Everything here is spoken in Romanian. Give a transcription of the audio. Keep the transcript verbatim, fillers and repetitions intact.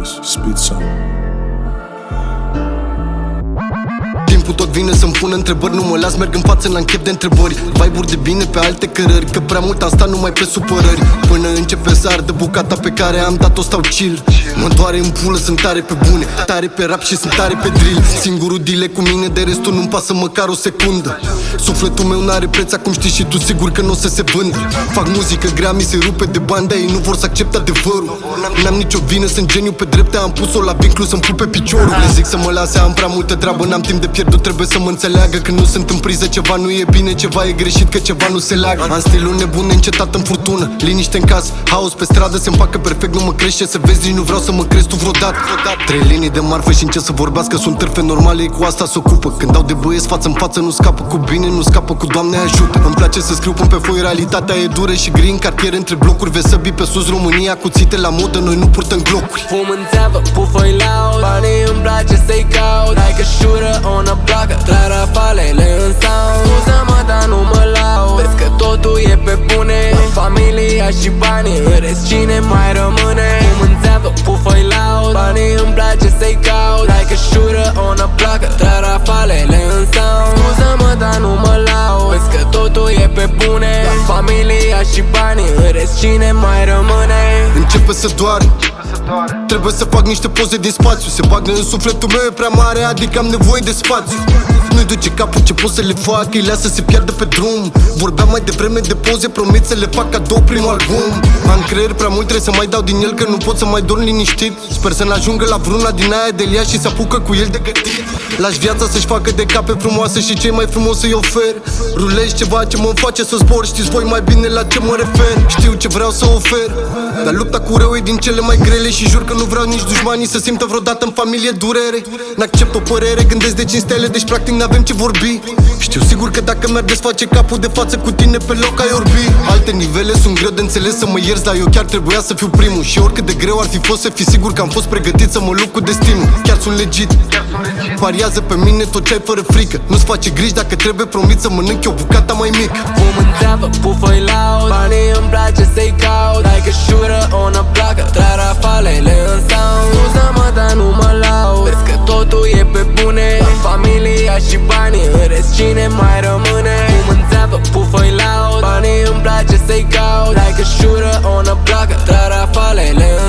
spit some. Timpul tot vine să-mi pună întrebări, nu mă las, merg în față la închep de întrebări. Vibe-uri de bine pe alte cărări, că prea mult am stat numai pe supărări. Până începe să ardă bucata pe care am dat-o, stau chill. Mă doare în pulă, sunt tare pe bune, tare pe rap și sunt tare pe drill. Singurul dile cu mine, de restul nu-mi pasă măcar o secundă. Sufletul meu n-are preț, acum știi și tu sigur că n-o să se vândă. Fac muzică grea, mi se rupe de bani, dar ei nu vor să accepte adevărul. N-am nicio vină, sunt geniu pe drepte, am pus-o la vinclu să-mi pupe piciorul. Le zic să mă lase, am prea multă treabă, n-am timp de pierdut, trebuie să mă înțeleagă că nu sunt în priză, ceva nu e bine, ceva e greșit, că ceva nu se leagă. Am stilul nebun încetat în furtună, liniște în casă, haos pe stradă, se împacă perfect, nu mă crește să vezi, nu vreau să mă crezi tu vreodată. Trei linii de marfă și încep să vorbească, sunt târfe normale, ei cu asta s-o ocupă. Când dau de băieți față în față, nu scapă cu bine, nu scapă cu Doamne ajută. Îmi place să scriu până pe foi, realitatea e dură și gri în cartier între blocuri. Vezi să bii pe sus România, cuțite la modă, noi nu purtăm glocuri. Fum în țeavă, pufă-i laud, banii îmi place să-i caut. Like a shooter on a blocker, trag rafalele în sound. Scuză-mă, dar nu mă laud, vezi că totul e pe bune. Familia și banii, în rest cine mai rămâne? Fum în țeavă, pufă-i laud, banii îmi place să-i caut. Like a shooter on a blocker, trag rafalele în sound. Scuză-mă, dar nu mă laud, vezi că totul e pe bune. Familia și banii, în rest cine mai rămâne? Începe să doare, trebuie să fac niște poze din spațiu. Se bagă în sufletul meu, e prea mare, adică am nevoie de spațiu. Nu-i duce capul ce pot să le fac, îi lasă să se piardă pe drum. Vorbeam mai devreme de poze, promit să le fac cadou primul album. Am creier prea mult, trebuie să mai dau din el, că nu pot să mai dorm liniștit. Sper să n-ajungă la vreuna din aia de lia și să apucă cu el de gătit. Lași viața să-și facă de cape frumoase și cei mai frumos să-i ofer. Rulezi ceva ce mă face să zbor, știți voi mai bine la ce mă refer. Știu ce vreau să ofer, dar lupta cu rău e din cele mai grele. Și jur că nu vreau nici dușmanii să simtă vreodată în familie durere. N-accept o părere, gândesc de cinci stele, deci practic n-avem ce vorbi. Știu sigur că dacă mi-ar desface capul de față cu tine pe loc ai orbi. Alte nivele sunt greu de înțeles, să mă ierți, dar eu chiar trebuia să fiu primul. Și oricât de greu ar fi fost, să fii sigur că am fost pregătit să mă lupt cu destinul. Chiar sunt legit, pariază pe mine tot ce ai fără frică. Nu-ți face griji, dacă trebuie promit să mănânc eu bucata mai mică. Fum în țeavă, pufă-i laud, banii îmi place să-i caut. Like a shooter on a blocker, trag rafalele în sound. Scuză-mă, dar nu mă laud, vezi că totul e pe bune. Familia și banii, în rest cine mai rămâne? Fum în țeavă, pufă-i laud, banii îmi place să-i caut. Like a shooter on a blocker, trag rafalele în